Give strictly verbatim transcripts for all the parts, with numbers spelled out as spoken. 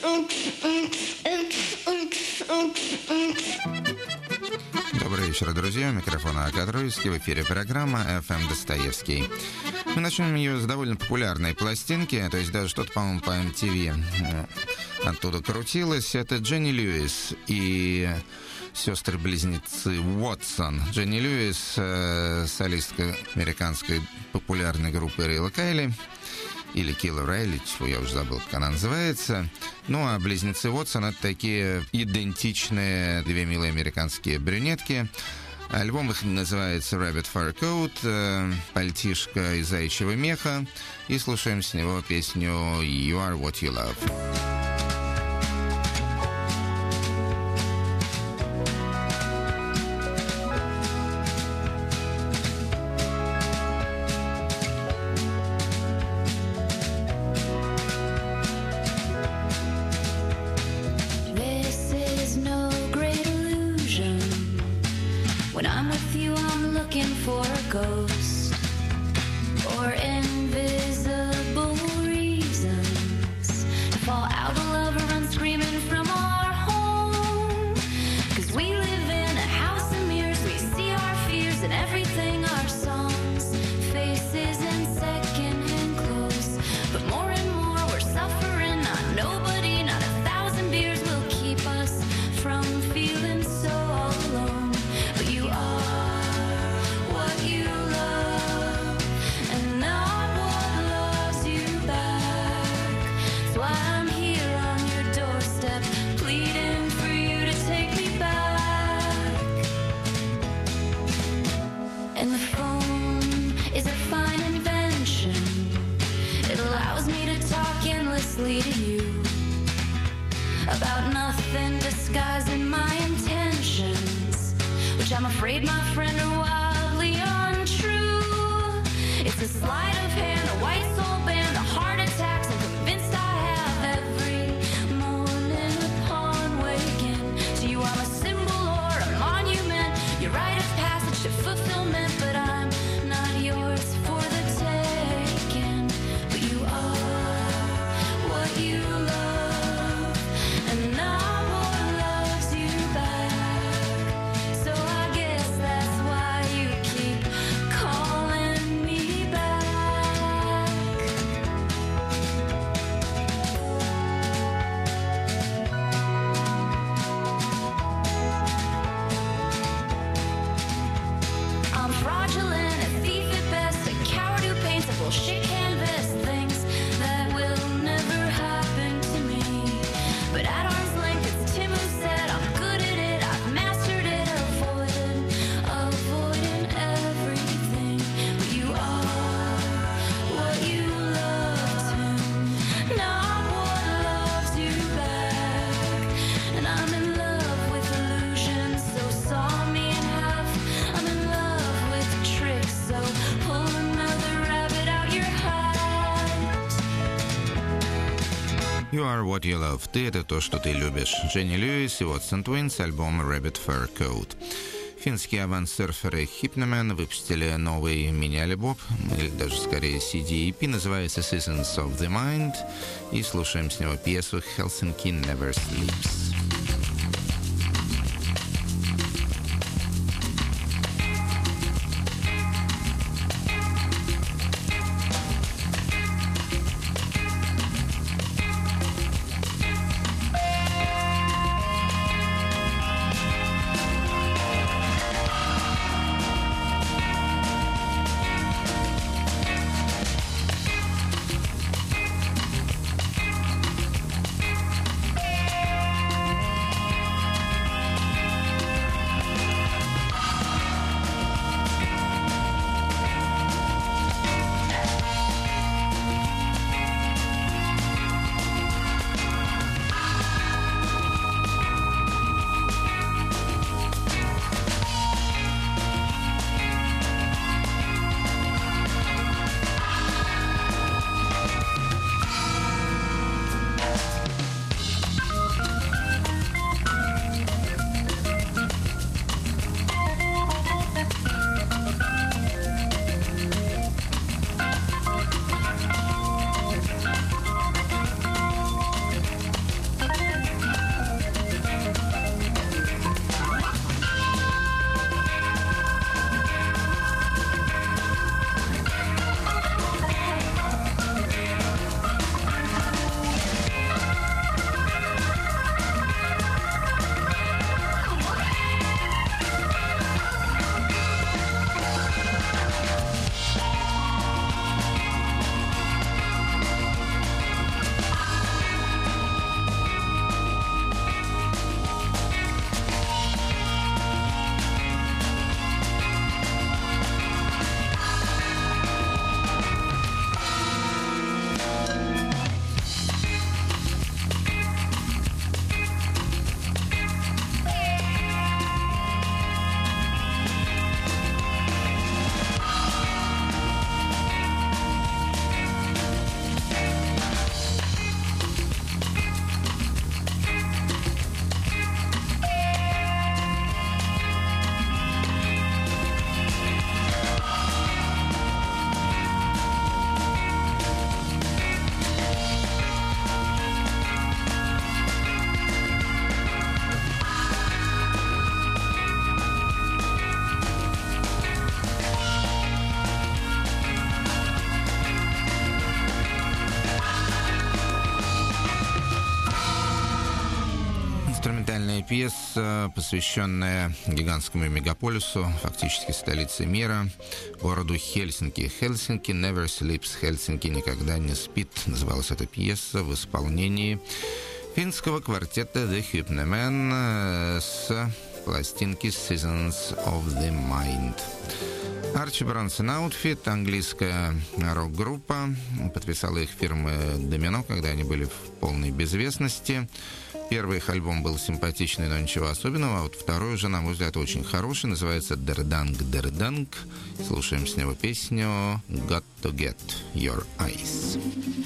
Добрый вечер, друзья. У микрофона Агат Руйский. В эфире программа эф эм Достоевский. Мы начнем ее с довольно популярной пластинки, то есть даже что-то, по-моему, по эм ти ви оттуда крутилось. Это Дженни Льюис и сестры-близнецы Уотсон. Дженни Льюис, э, солистка американской популярной группы Рила Кайли, или Килла Райли, чего я уже забыл, как она называется. Ну, а близнецы Уотсон — это такие идентичные две милые американские брюнетки. Альбом их называется Rabbit Fur Coat, э, пальтишко из заячьего меха. И слушаем с него песню You Are What You Love. You Are What You Love. Ты — это то, что ты любишь. Дженни Льюис и Уотсон Твинс, альбом Rabbit Fur Coat. Финские авансерферы Hypnoman выпустили новый мини-альбом, или даже скорее си ди и пи, называется Seasons of the Mind, и слушаем с него пьесу Helsinki Never Sleeps. документальная пьеса, посвященная гигантскому мегаполису, фактически столице мира, городу Хельсинки. «Helsinki never sleeps», «Хельсинки никогда не спит» называлась эта пьеса в исполнении финского квартета The Hypnomen с пластинки Seasons of the Mind. Archie Bronson Outfit, английская рок-группа, подписала их фирма Domino, когда они были в полной безвестности. Первый их альбом был симпатичный, но ничего особенного, а вот второй уже, на мой взгляд, очень хороший, называется «Der Dank, Der Dank». Слушаем с него песню «Got to Get Your Eyes».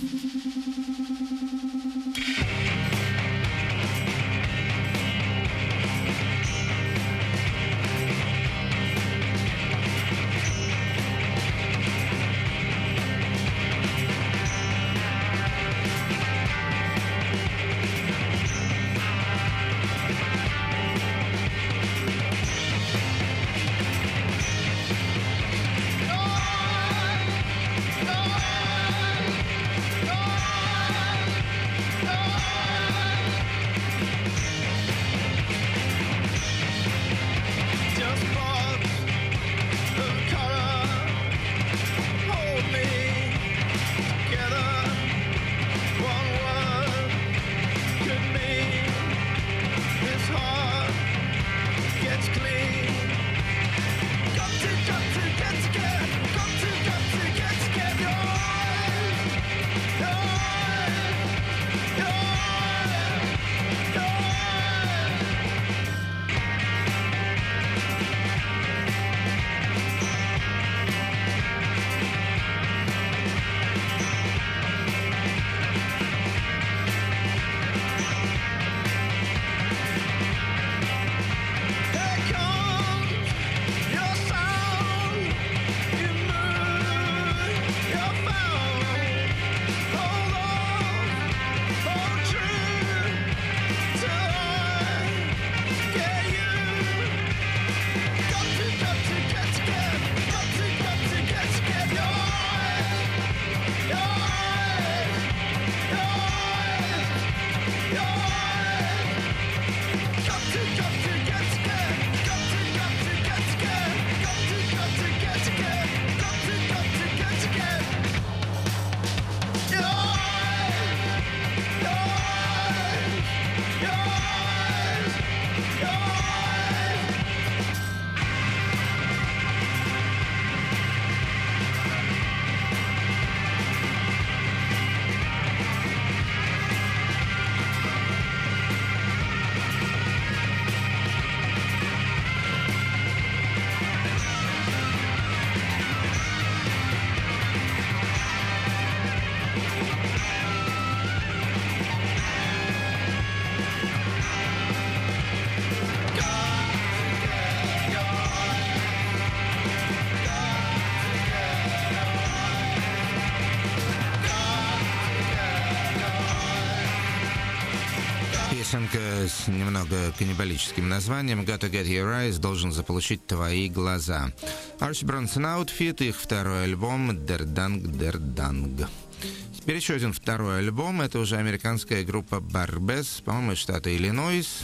Песенка с немного каннибалическим названием «Got to Get Your Eyes» должен заполучить твои глаза. Archie Bronson Outfit, их второй альбом «Der Dank, Der Dank». Теперь еще один второй альбом. Это уже американская группа Barbez, по-моему, из штата Иллинойс,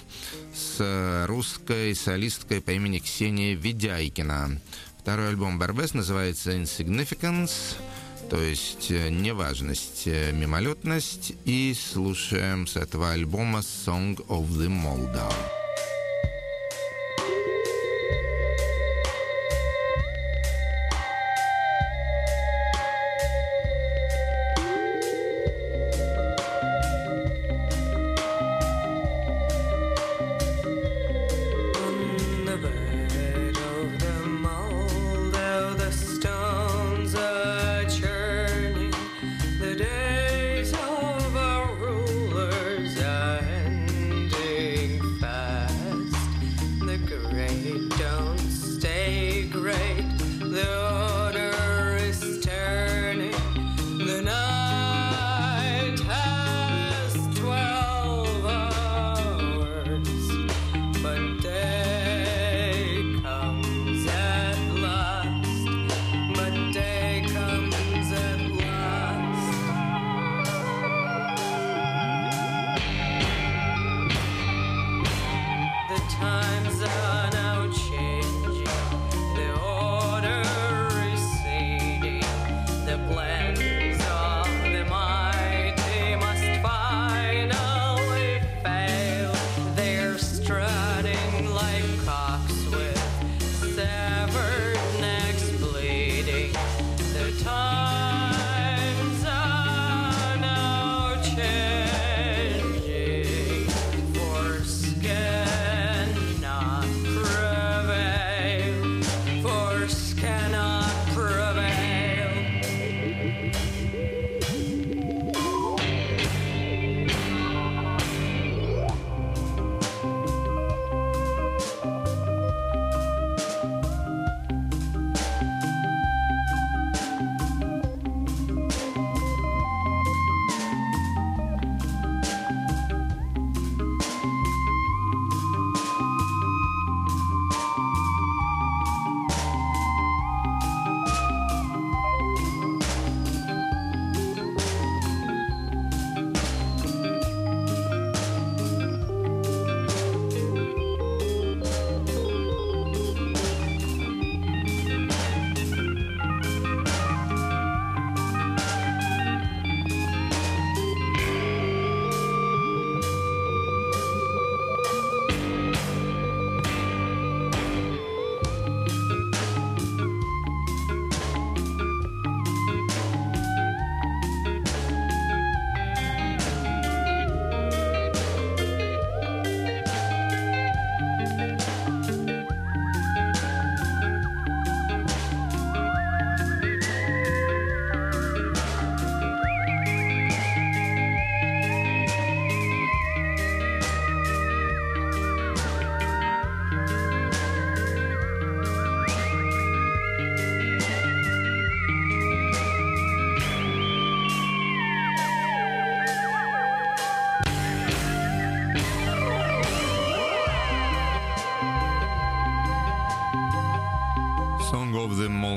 с русской солисткой по имени Ксения Ведяйкина. Второй альбом Barbez называется «Insignificance», то есть неважность, мимолетность. И слушаем с этого альбома «Song of the Moldau». Days of our rulers are ending fast.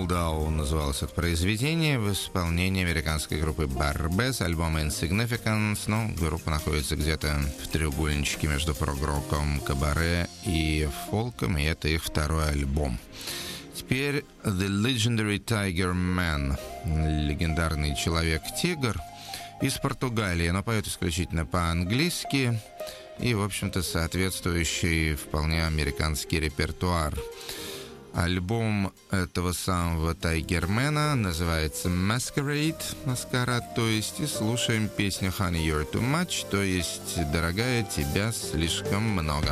Dildo называлось это произведение в исполнении американской группы Barbez, альбом Insignificance. Ну, группа находится где-то в треугольничке между прог-роком, кабаре и фолком, и это их второй альбом. Теперь The Legendary Tiger Man, легендарный человек-тигр из Португалии, но поет исключительно по-английски и, в общем-то, соответствующий вполне американский репертуар. Альбом этого самого Тайгермена называется Masquerade, маскарад, то есть, и слушаем песню Honey You're Too Much, то есть, дорогая, тебя слишком много.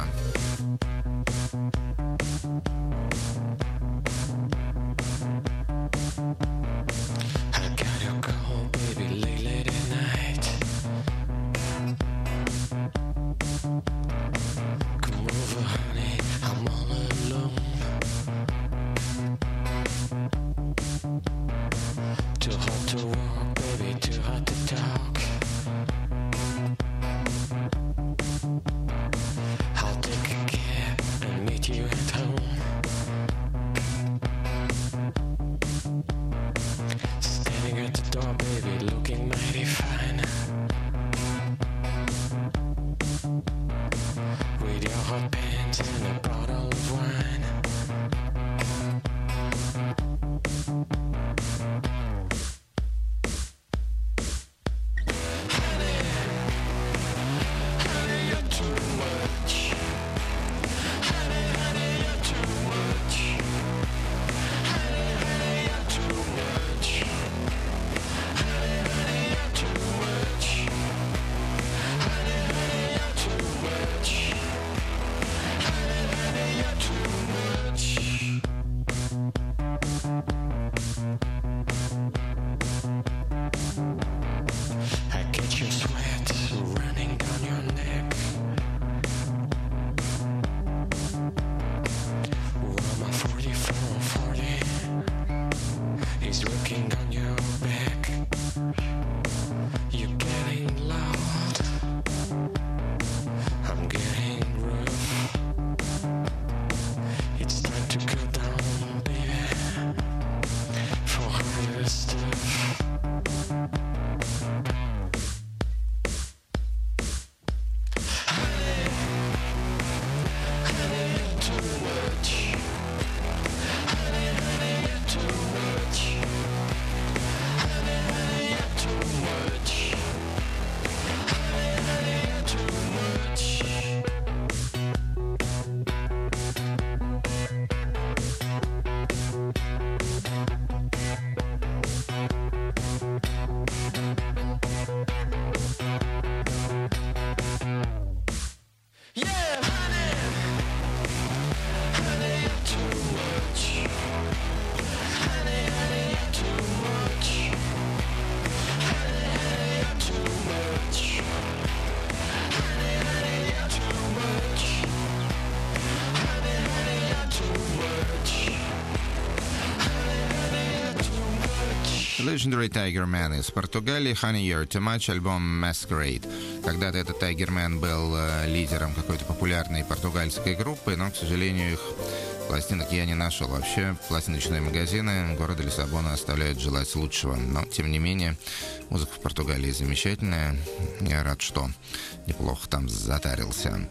Legendary Tiger Man из Португалии, Honey You're Too Much, альбом Masquerade. Когда-то этот Tiger Man был э, лидером какой-то популярной португальской группы, но, к сожалению, их пластинок я не нашел. Вообще, пластиночные магазины города Лиссабона оставляют желать лучшего. Но, тем не менее, музыка в Португалии замечательная. Я рад, что неплохо там затарился.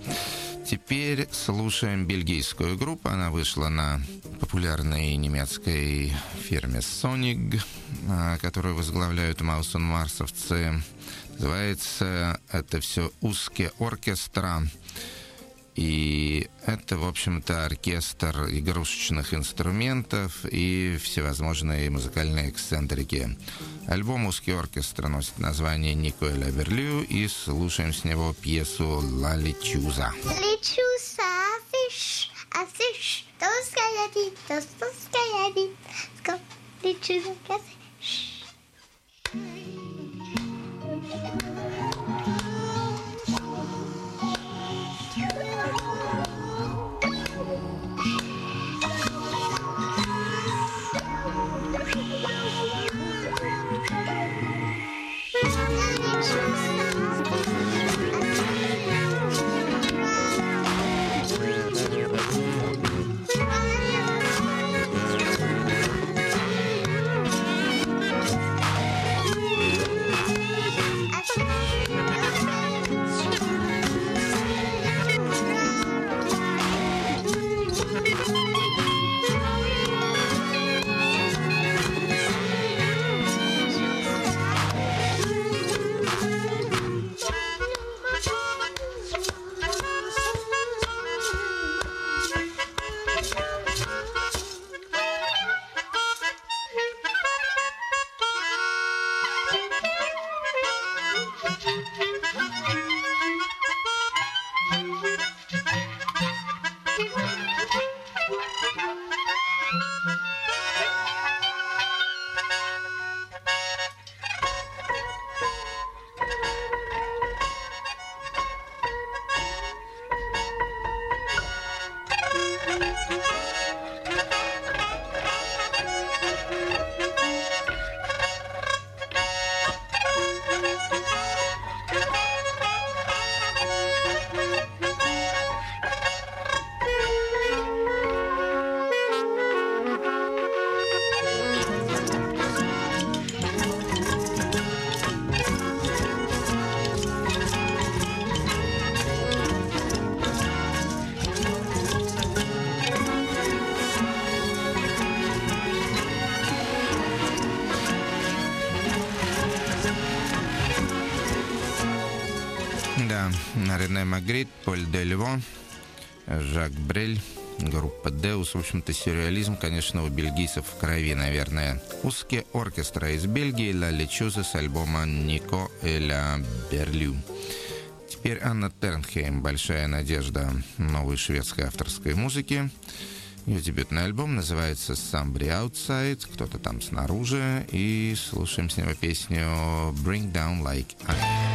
Теперь слушаем бельгийскую группу. Она вышла на популярной немецкой фирме Sonic, которую возглавляют маусен-марсовцы. Называется это все «Узкие оркестра». И это, в общем-то, оркестр игрушечных инструментов и всевозможные музыкальные эксцентрики. Альбом «Узкий оркестр» носит название «Нико и ля Верлю», и слушаем с него пьесу «Ла Лечуза». Лечуза, афиш, афиш, dos calladitos, dos calladitos, лечуза, афиш. Да, Рене Магрит, Поль Дельво, Жак Брель, группа Деус. В общем-то, сюрреализм, конечно, у бельгийцев в крови, наверное. Узкие оркестра из Бельгии, Ла Лечуза с альбома Нико и Ла Берлю. Теперь Анна Тернхейм, большая надежда новой шведской авторской музыки. Ее дебютный альбом называется Somebody Outside, кто-то там снаружи, и слушаем с него песню Bring Down Like I.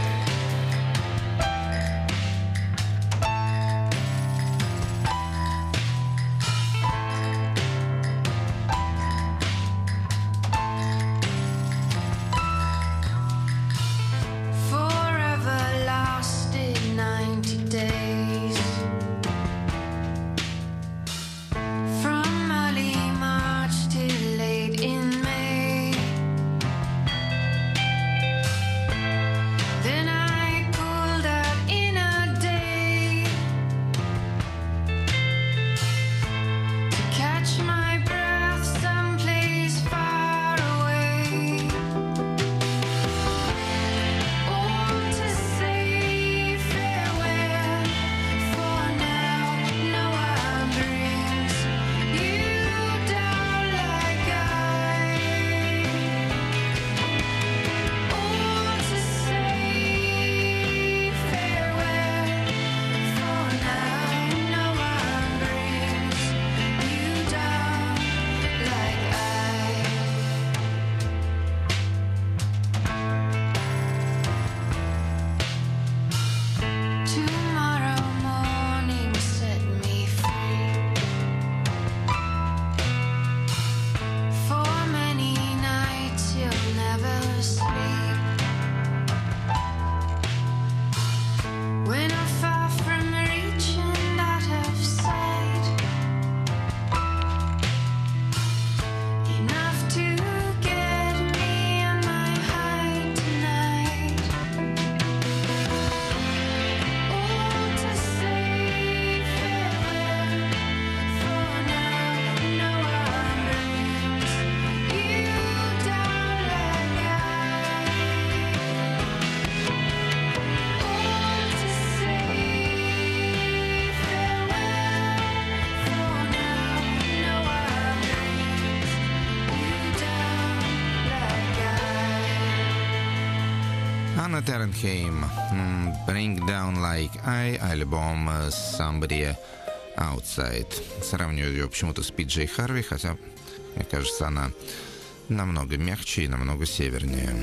Анна Тернхейм, Bring Down Like I, альбом Somebody Outside. Сравниваю ее почему-то с Пи Джей Харви, хотя, мне кажется, она намного мягче и намного севернее.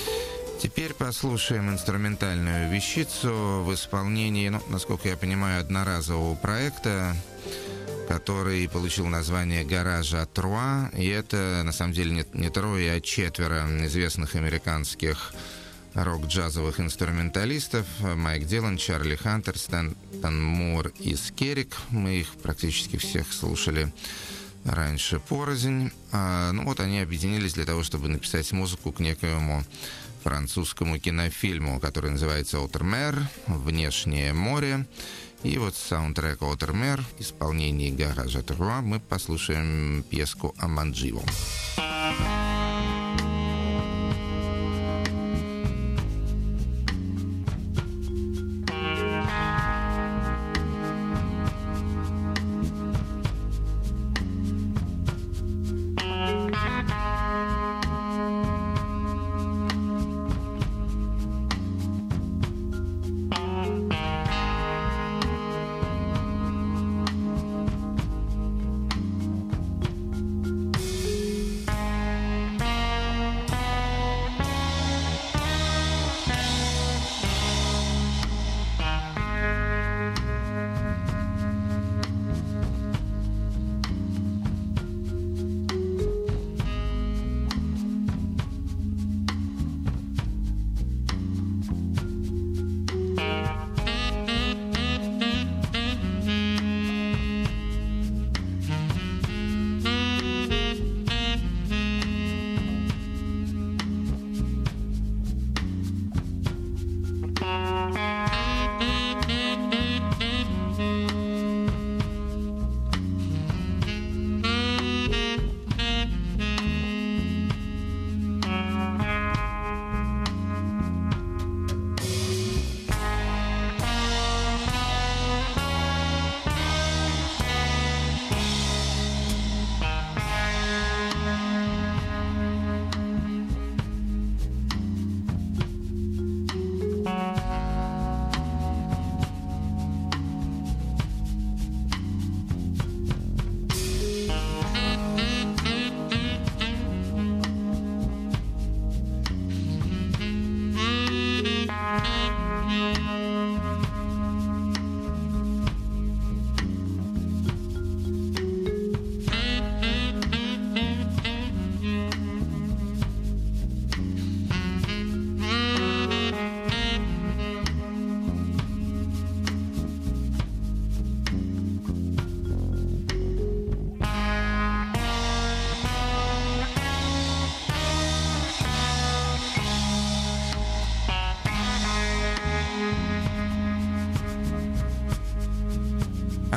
Теперь послушаем инструментальную вещицу в исполнении, ну, насколько я понимаю, одноразового проекта, который получил название «Гаража Труа». И это, на самом деле, не, не трое, а четверо известных американских рок-джазовых инструменталистов. Майк Дилан, Чарли Хантер, Стэнтон Мур и Скерик. Мы их практически всех слушали раньше порознь. А, ну вот они объединились для того, чтобы написать музыку к некоему французскому кинофильму, который называется «Outre-mer», «Внешнее море». И вот саундтрек «Outre-mer» в исполнении «Гаража Труа» мы послушаем пьеску «Амандживо».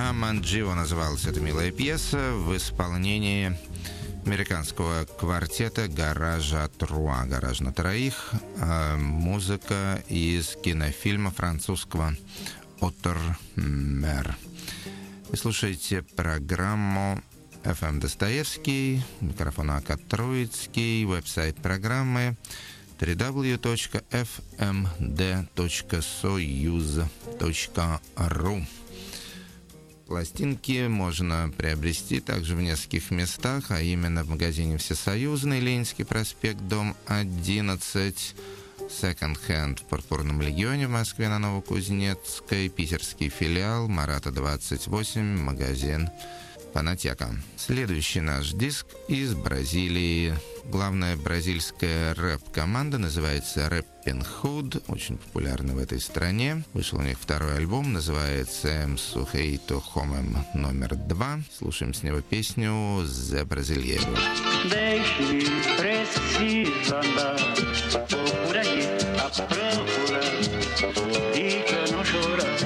Аманджио называлась эта милая пьеса в исполнении американского квартета «Гаража Труа», «Гараж на троих». Музыка из кинофильма французского «Отер-Мер». Вы слушаете программу эф эм Достоевский, микрофон Акад Троицкий, веб-сайт программы дабл ю дабл ю дабл ю точка эф эм дэ точка союз точка ру. Пластинки можно приобрести также в нескольких местах, а именно в магазине «Всесоюзный», Ленинский проспект, дом одиннадцать, Second Hand в Пурпурном Легионе в Москве на Новокузнецкой, питерский филиал, Марата двадцать восемь, магазин «Фонотека». Следующий наш диск из Бразилии. Главная бразильская рэп-команда называется Rappin' Hood, очень популярна в этой стране. Вышел у них второй альбом, называется «Em Sujeito Homem» номер два. Слушаем с него песню «Zé Brasileiro». Deixe-me, preciso andar por aqui a procura e pra não chorar.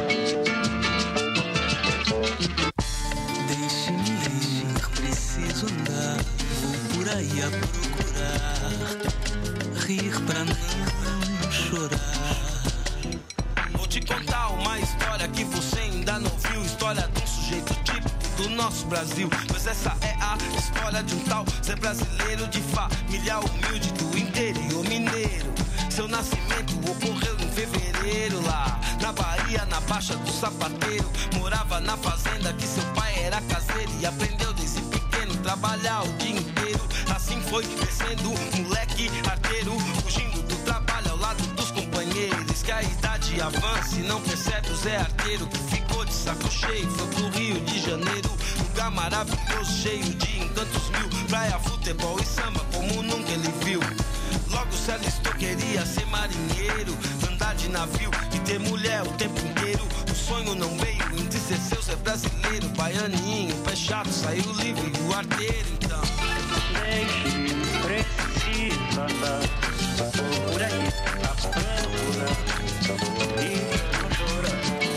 Deixe-me ir, preciso andar, vou por aí a procurar, rir pra não chorar. Vou te contar uma história que você ainda não viu, história de um sujeito típico do nosso Brasil. Pois essa é a história de um tal Zé Brasileiro, de família humilde do interior mineiro. Seu nascimento ocorreu em fevereiro lá na Bahia, na Baixa do Sapateiro. Morava na fazenda que seu pai era caseiro e aprendeu desde pequeno trabalhar o dia inteiro. Assim foi crescendo, moleque arteiro, fugindo do trabalho ao lado dos companheiros. Que a idade avança e não percebe o Zé Arteiro, que ficou de saco cheio, foi pro Rio de Janeiro. Lugar maravilhoso, cheio de encantos mil, praia, futebol e samba como nunca ele viu. Logo se alistou, queria ser marinheiro, andar de navio e ter mulher o tempo inteiro. O sonho não veio, entristeceu, Zé Brasileiro, baianinho, pé chato, saiu livre o arteiro então. Deixe-me, preciso andar por aqui a procura e pra não chorar.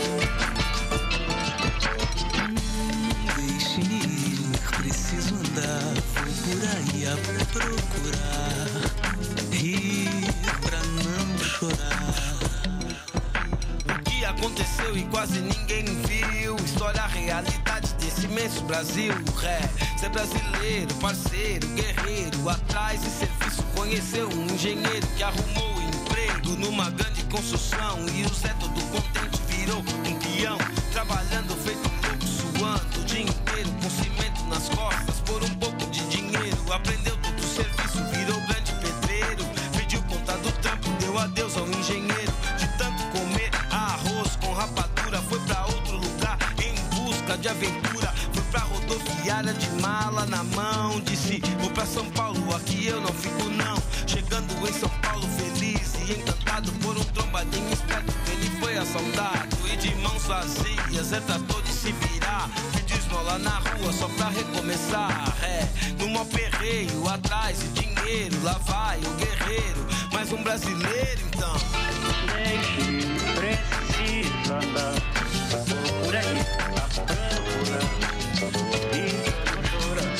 Deixe-me ir, preciso andar, vou por aí a procurar, rir pra não chorar. O que aconteceu e quase ninguém viu, história, realidade desse imenso Brasil. Ré, Zé Brasileiro, parceiro, guerreiro, atrás de serviço conheceu um engenheiro que arrumou emprego numa grande construção. E o Zé todo contente virou um peão, trabalhando feito um louco, suando o dia inteiro com cimento nas costas por um pouco de dinheiro. Aprendeu todo o serviço, virou grande pedreiro, pediu conta do trampo, deu adeus ao engenheiro. De tanto comer arroz com rapadura, foi pra outro lugar em busca de aventura. Foi pra rodoviária de mala na mão, disse: vou pra São Paulo, aqui eu não fico não. Chegando em São Paulo feliz e encantado por um trombadinho esperto, ele foi assaltado e de mãos vazias Zé tratou de se virar, pediu esmola na rua só pra recomeçar. É, no maior perreio, atrás de dinheiro, lá vai o guerreiro, mais um brasileiro então. Deixe-me, preciso andar por aqui a procura e pra não chorar.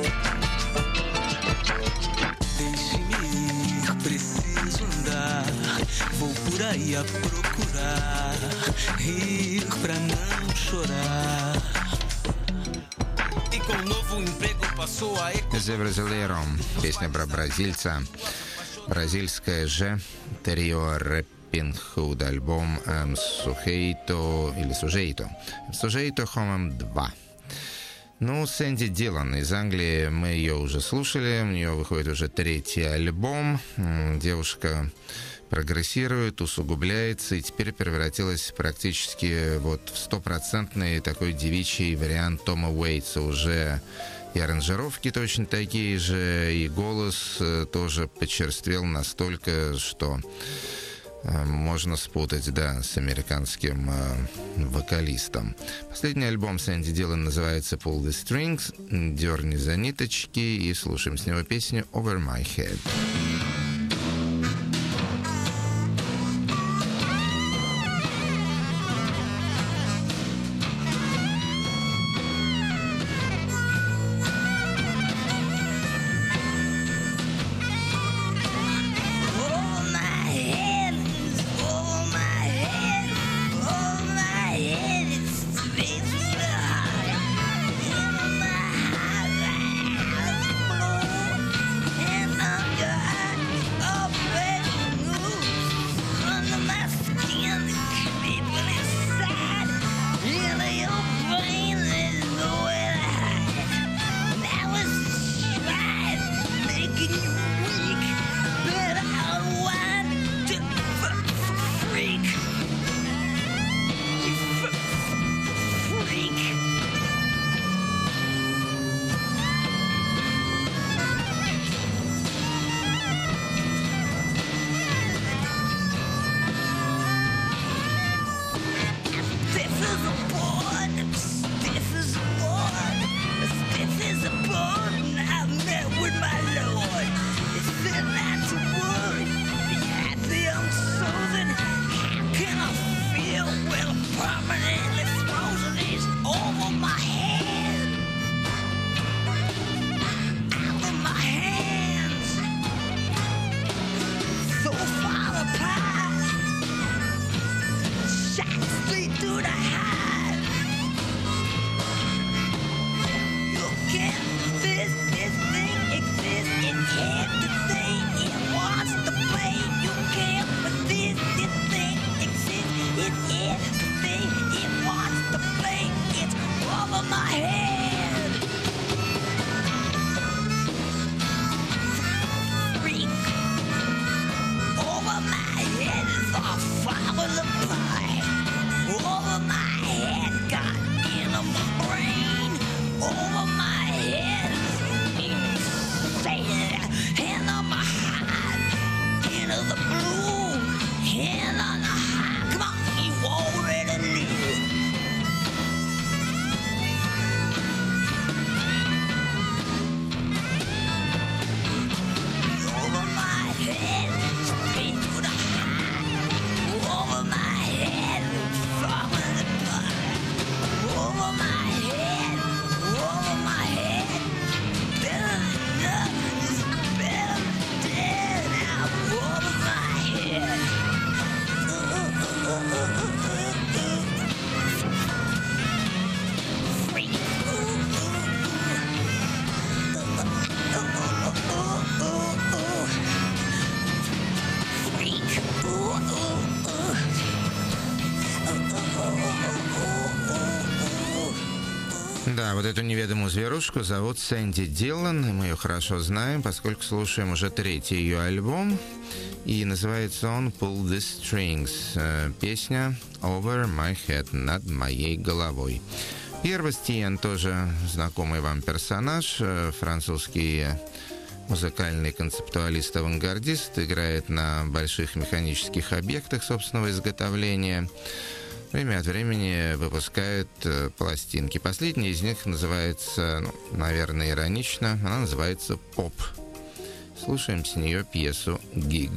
Deixe-me ir, preciso andar, vou por aí a procurar, rir pra não chorar. E com um novo emprego passou a «Zé Brasileiro», песня про бразильца, бразильское же трио Rappin' Hood, альбом «Em Sujeito» или «Sujeito», «Sujeito Homem два». Ну, Сэнди Дилан из Англии, мы ее уже слушали, у нее выходит уже третий альбом. Девушка прогрессирует, усугубляется и теперь превратилась практически вот в стопроцентный такой девичий вариант Тома Уэйтса. Уже и аранжировки точно такие же, и голос тоже почерствел настолько, что можно спутать, да, с американским э, вокалистом. Последний альбом Сэнди Дилан называется «Pull the Strings», «Дерни за ниточки», и слушаем с него песню «Over My Head». to the heart. You can't resist this thing exists. It can't to say it wants to play. You can't resist this thing exists. It is to say it wants to play. It's over my head. Freak. Over my head is a falling apart. Over my head got animal brain. Over my head insane. Hand on my heart. Hand of the blue. Hand on the heart. Come on, you already knew. Over my head, straight to the heart. Over my head, falling apart. Over my head, over my head. Better than nothing is better than dead. Now over my head. Freak. Да, вот эту неведомую зверушку зовут Сэнди Дилан, и мы ее хорошо знаем, поскольку слушаем уже третий ее альбом, и называется он «Pull the Strings», э, песня «Over my head», над моей головой. Пьер Бастиен тоже знакомый вам персонаж, э, французский музыкальный концептуалист-авангардист, играет на больших механических объектах собственного изготовления. Время от времени выпускает э, пластинки. Последняя из них называется, ну, наверное, иронично, она называется «Поп». Слушаем с нее пьесу «Гиг».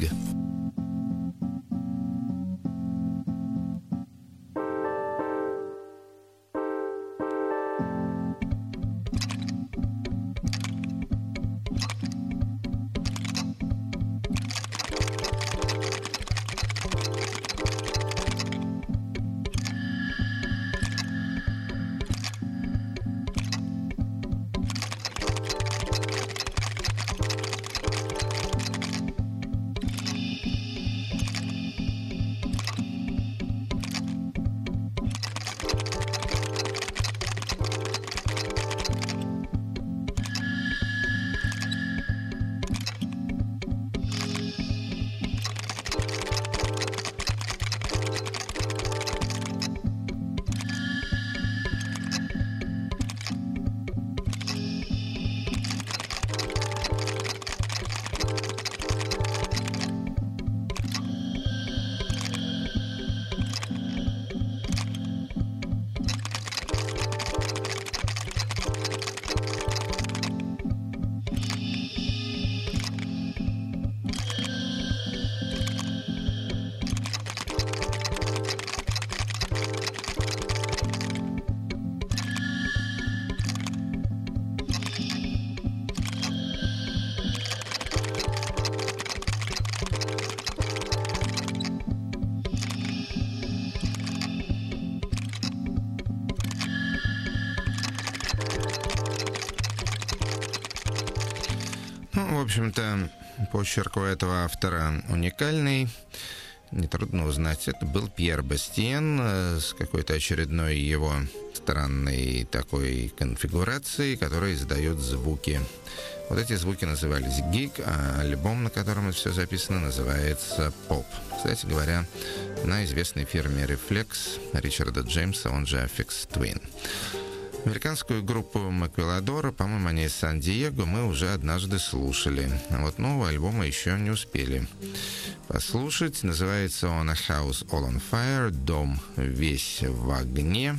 Ну, в общем-то, почерк у этого автора уникальный. Нетрудно узнать. Это был Пьер Бастиен с какой-то очередной его странной такой конфигурацией, которая издает звуки. Вот эти звуки назывались «Гиг», а альбом, на котором это все записано, называется «Поп». Кстати говоря, на известной фирме «Reflex» Ричарда Джеймса, он же Aphex Twin. Американскую группу Маквеладора, по-моему, они из Сан-Диего, мы уже однажды слушали. А вот нового альбома еще не успели послушать. Называется он «A House All on Fire», «Дом весь в огне».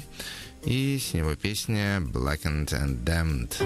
И с него песня «Blackened and Damned».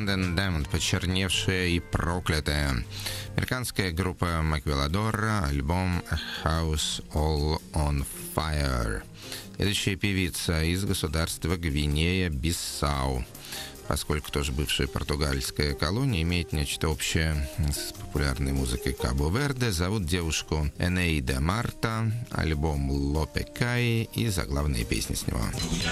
Burned and Damned, почерневшая и проклятая. Американская группа Маквеладор, альбом A House All on Fire. Следующая певица из государства Гвинея-Биссау, поскольку тоже бывшая португальская колония, имеет нечто общее с популярной музыкой Кабо-Верде. Зовут девушку Энейда Марта, альбом Лопе Кай и заглавные песни с него.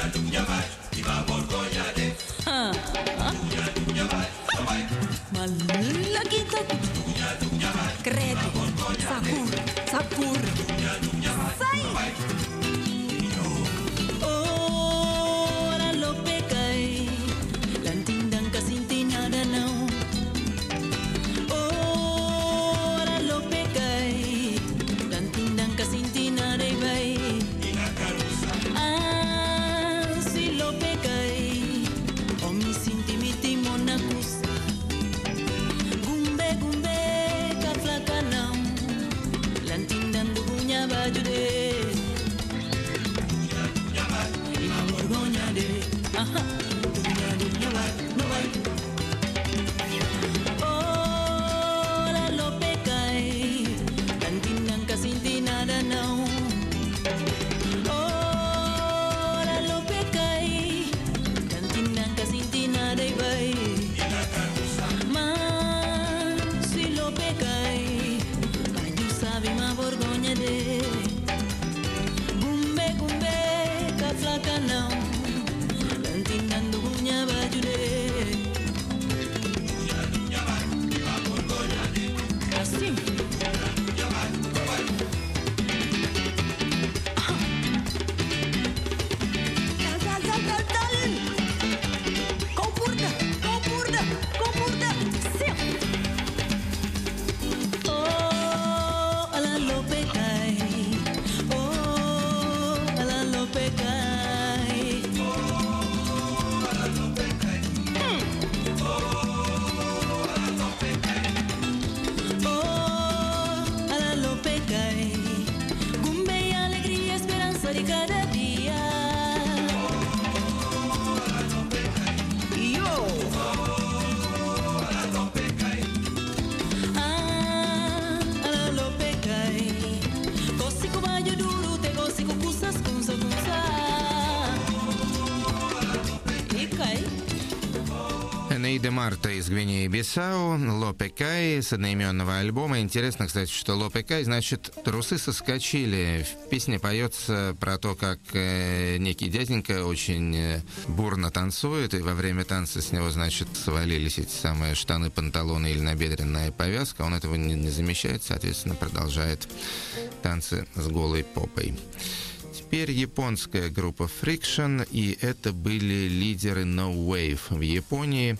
Энейда Марта из Гвинеи-Бисау, Лопе Кай с одноименного альбома. Интересно, кстати, что Лопе Кай значит «трусы соскочили». В песне поется про то, как э, некий дяденька очень э, бурно танцует, и во время танца с него, значит, свалились эти самые штаны, панталоны или набедренная повязка. Он этого не, не замечает, соответственно, продолжает танцы с голой попой. Теперь японская группа Friction, и это были лидеры No Wave в Японии.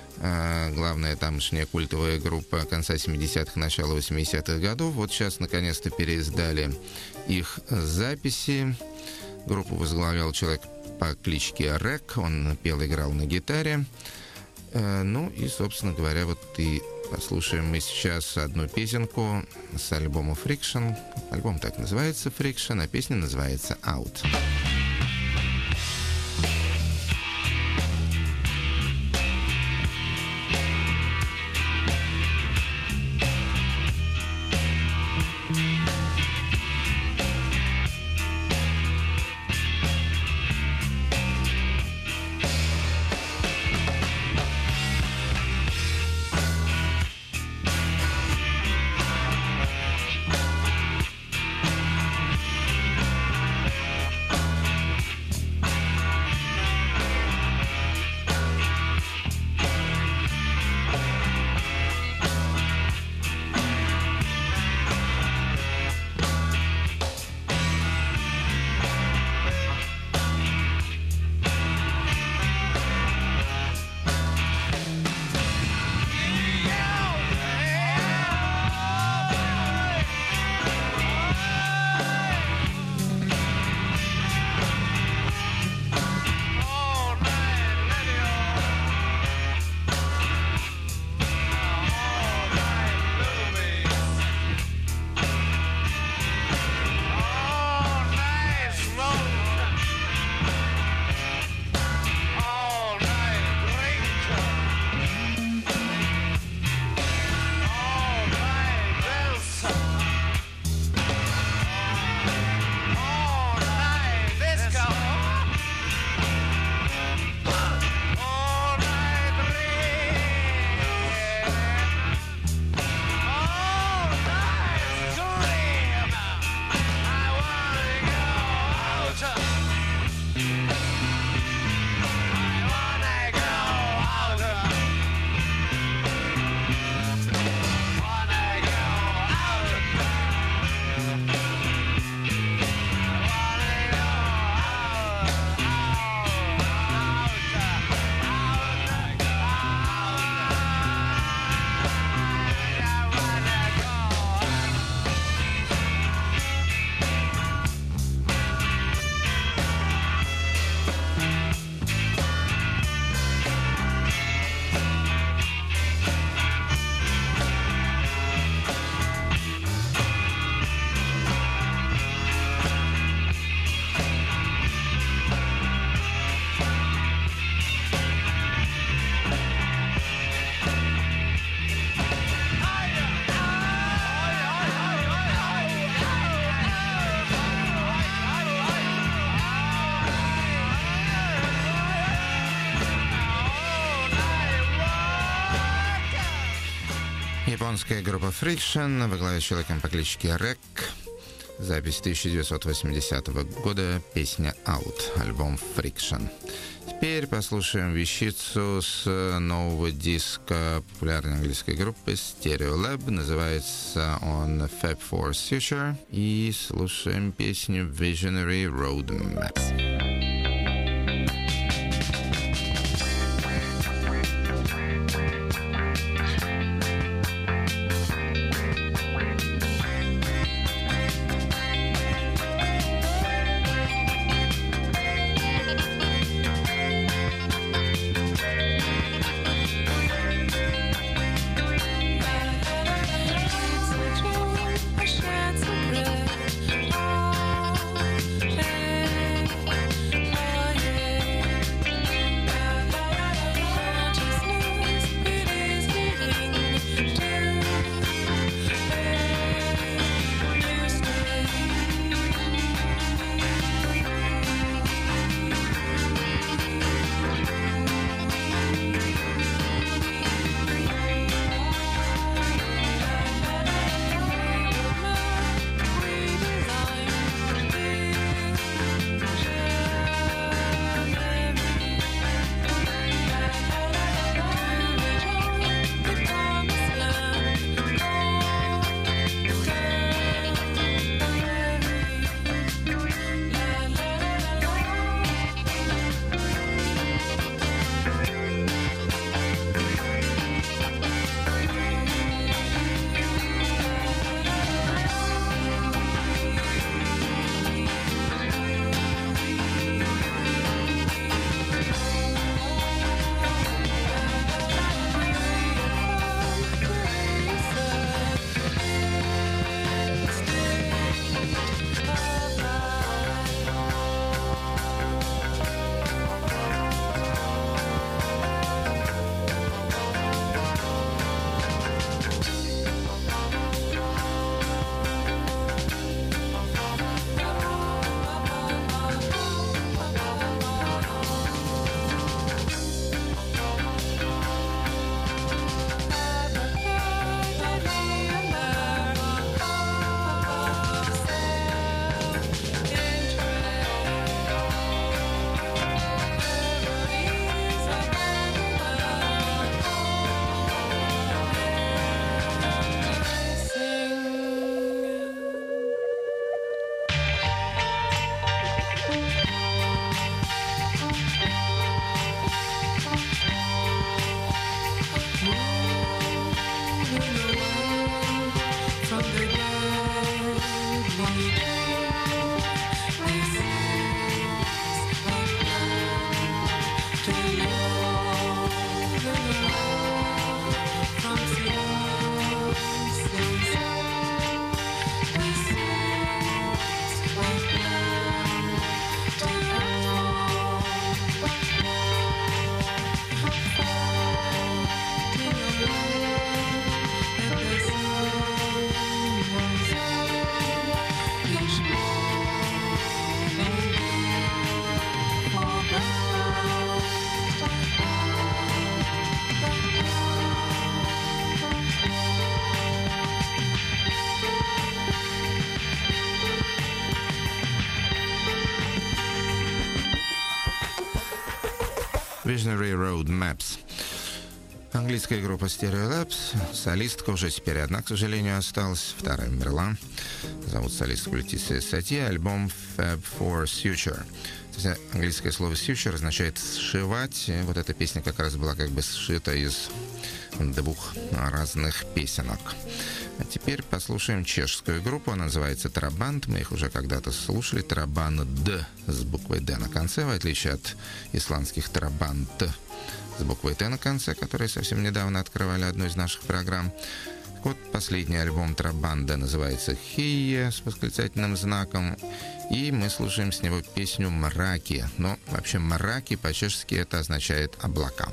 А, главная тамошняя культовая группа конца семидесятых, начала восьмидесятых годов. Вот сейчас наконец-то переиздали их записи. Группу возглавлял человек по кличке Рек, он пел, играл на гитаре. А, ну и, собственно говоря, вот и послушаем мы сейчас одну песенку с альбома Friction. Альбом так называется, Friction, а песня называется Out. Out. японская группа Friction во главе с человеком по кличке Рек. Запись тысяча девятьсот восьмидесятого года, песня «Out», альбом Friction. Теперь послушаем вещицу с нового диска популярной английской группы Stereolab. Называется он Fab for Future. И слушаем песню Visionary Road Maps. Visionary Road Maps. Английская группа Stereolab. Солистка уже теперь одна, к сожалению, осталась. Вторая умерла. Зовут солистку Летисия Сати. Альбом Fab for Future. Английское слово «future» означает «сшивать». И вот эта песня как раз была как бы сшита из двух разных песенок. А теперь послушаем чешскую группу. Она называется Trabant. Мы их уже когда-то слушали. Trabant с буквой «Д» на конце, в отличие от исландских Trabant с буквой «Т» на конце, которые совсем недавно открывали одну из наших программ. Вот последний альбом Трабанда называется «Хие» с восклицательным знаком. И мы слушаем с него песню «Мраки». Но вообще «мраки» по-чешски это означает «облака».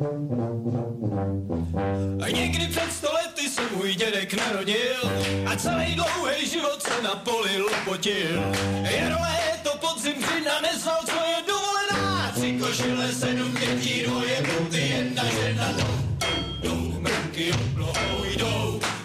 A někdy před sto lety se můj dědek narodil a celý dlouhý život se na poli lopotil. Jaro, léto, podzim, zima, neznal, co je dovolená. Tři košile, sedm dětí, dvoje pruty, jedna žena. Jdou, jdou, mraky oblohou jdou.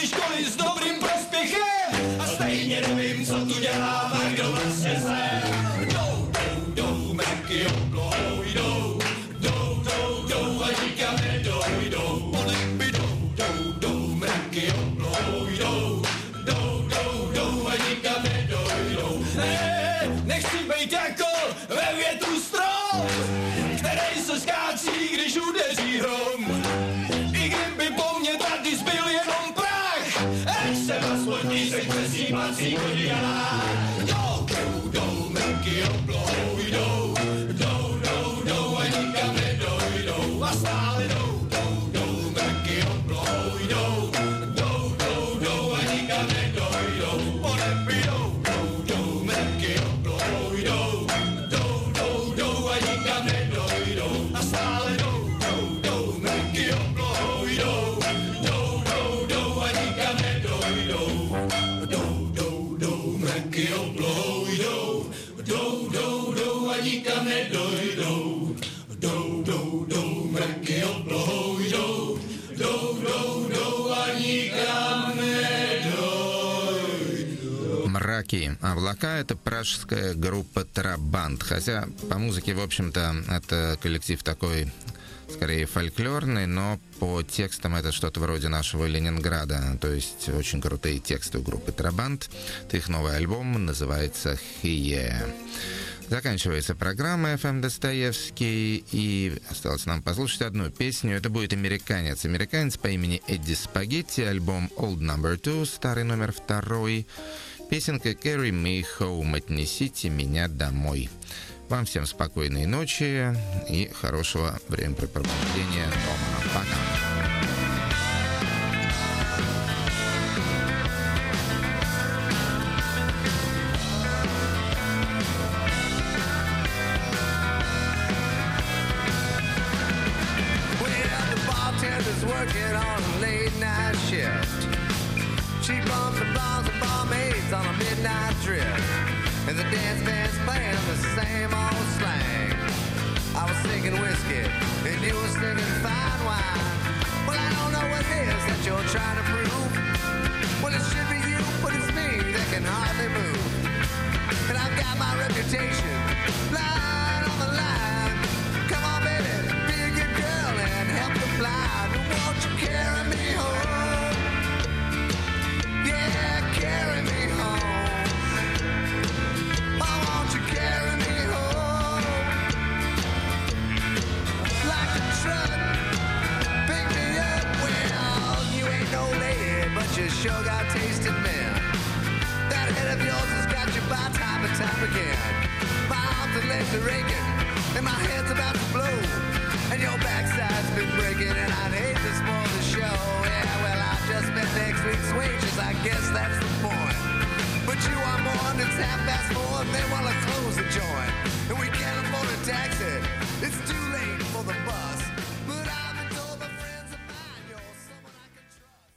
střední školy s dobrým prospěchem a stejně nevím, co tu dělám a kdo vlastně jsem. Jdou, jdou, jdou, mraky oblohou jdou, jdou, jdou, jdou a nikam nedojdou. Polipy jdou, jdou, jdou, mraky oblohou jdou, jdou, jdou, jdou a nikam nedojdou. Ne, nechci být jako ve větru strom, který se skácí, když udeří hrom. I kdyby po mně tady zbyl jenom prach, ať se aspoň nízek ve snímací hodinách. Jdou, jdou, jdou, mraky oblohou jdou, jdou, jdou, jdou a nikam nedojdou. A stále jdou, jdou, jdou, mraky oblohou jdou, jdou, jdou, jdou a nikam nedojdou. Polipy jdou, jdou, jdou, mraky oblohou jdou, jdou, jdou, jdou a nikam nedojdou. A stále jdou, jdou, jdou, mraky oblohou jdou, jdou, jdou, jdou a nikam nedojdou. Jdou, jdou, jdou, mraky oblohou jdou, jdou, jdou, jdou a nikam nedojdou. Jdou, jdou, jdou, mraky oblohou jdou, jdou, jdou, jdou a nikam nedojdou. Мраки. Облака — это пражская группа Трабант. Хотя по музыке, в общем-то, это коллектив такой, скорее фольклорный, но по текстам это что-то вроде нашего Ленинграда. То есть очень крутые тексты у группы Трабант. Их новый альбом называется «Хие». Заканчивается программа эф эм Достоевский, и осталось нам послушать одну песню. Это будет американец. Американец по имени Эдди Спагетти, альбом Old Number Two, старый номер второй. Песенка «Carry Me Home», «Отнесите меня домой». Вам всем спокойной ночи и хорошего времяпрепровождения дома. Пока. Working on a late night shift. She bumps and bombs and barmaids on a midnight drift. And the dance band's playing the same old slang. I was singing whiskey and you were singing fine wine. Well, I don't know what it is that you're trying to prove. Well, it should be you, but it's me that can hardly move. And I've got my reputation lying on the line. Come on, baby, be a good girl and help the blind. Won't you carry me home? Yeah, carry me home. Oh, won't you carry me home? Like a truck, pick me up. Well, you ain't no lady, but you sure got taste in men. That head of yours has got you by time and time again. My arms and legs are aching, and my head's about to